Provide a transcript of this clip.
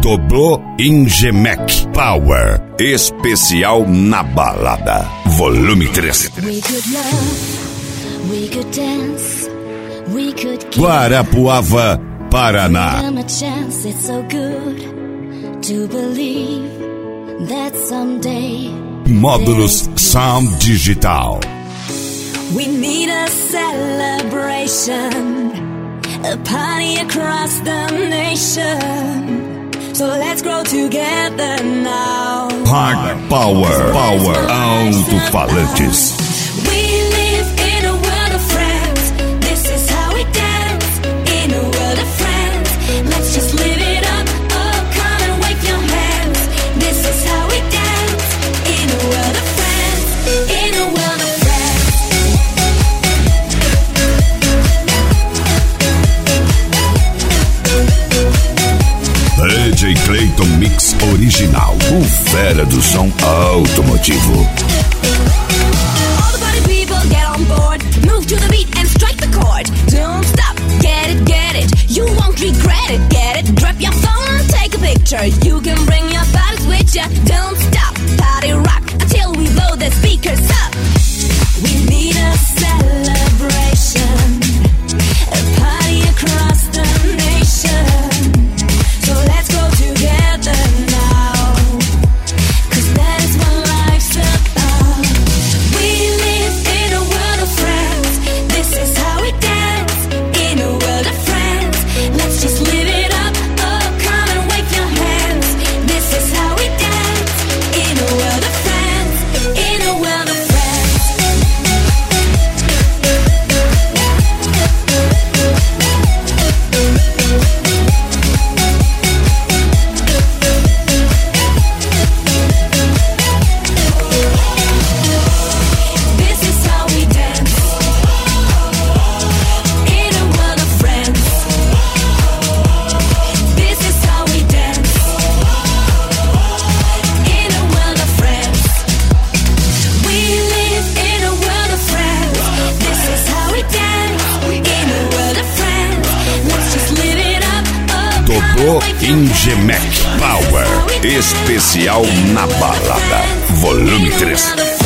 Dobrou Ingemec Power, especial na balada, volume 3. Guarapuava, Paraná. Módulos Sound Digital. We need a celebration, a party across the nation. So let's grow together now. Hard Power, alto-falantes. We live in a world of friends. This is how we dance. In a world of friends. Let's just live it up. Oh, come and wave your hands. This is how we dance. In a world of friends. In a world of DJ Clayton Mix Original, o fera do som automotivo. All the party people get on board. Move to the beat and strike the chord. Don't stop, get it. You won't regret it, get it. Drop your phone, take a picture. You can bring your bodies with ya. Don't stop, party rock until we blow the speakers up. We need a celebration, a party across the nation. So let's go together now, 'cause that is what life's about. We live in a world of friends. This is how we dance. In a world of friends. Let's just live it up. Oh, come and wave your hands. This is how we dance. In a world of friends. In a world of friends. Dobrou Ingemec Power, especial na balada, volume 3.